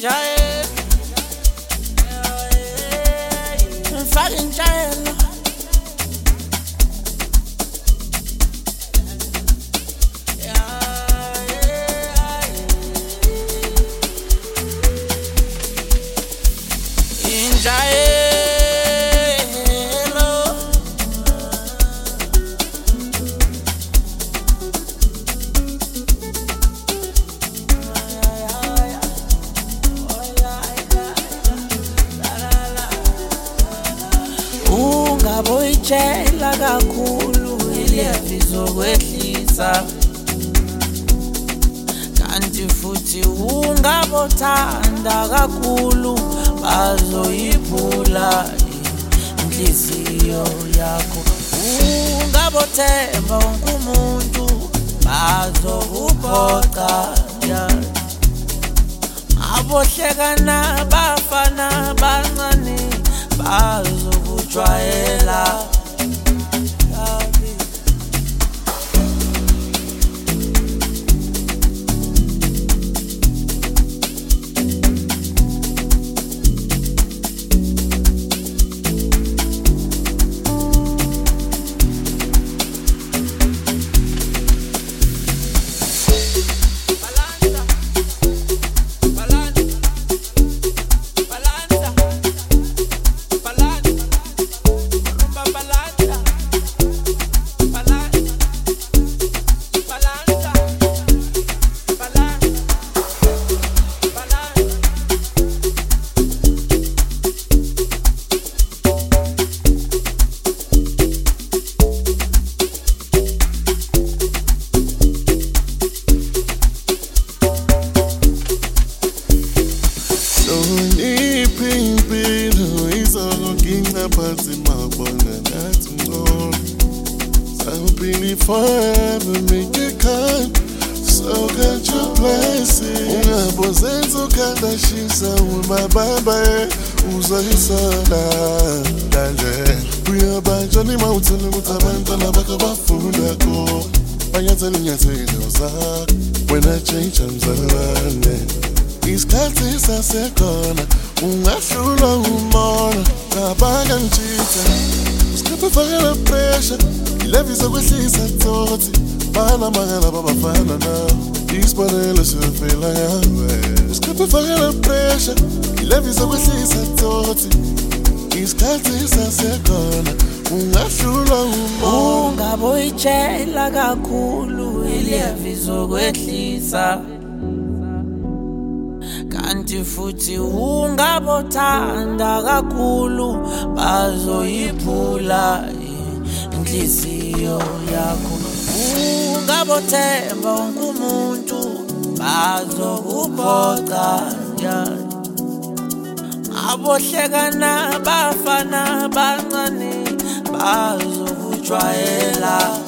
Injayelo, ngifake injayelo. Ungaboyitshela kakhulu ilevizo kwehlisa, kanti futhi ungabothanda kakhulu bazoyiphula inhliziyo yakho. Ungabothemba wonke umuntu bazokuphoqa, abohlekana bafana bancane bazokujwayela. Forever make it come, so can't you bless it? Ungabozenzo kanda shisa umababa uzoyisona kanje. Uyabanja ni mawuthele ukuthi abantwana bakho bafunda ko. Banyathele inyathelo zakho wena change mzalwane. Isikhathi sasekhona ungahlula umona ngabanga ngitshitha. Usikhathi fakela pressure ilevizo kwehlisa thoughts, bana magana babafana nawe. Isibonelo siyofela yawe. Usikhathi fakela pressure ilevizo kwehlisa thoughts, isikhathi sasekhona ungahlula umona. Ungaboyitshela kakhulu ilevizo kwehlisa, kanti futhi ungabothanda kakhulu bazoyiphula inhliziyo yakho. Ungabothemba wonke umuntu bazokuphoqa, abohlekana bafana bancane bazokujwayela.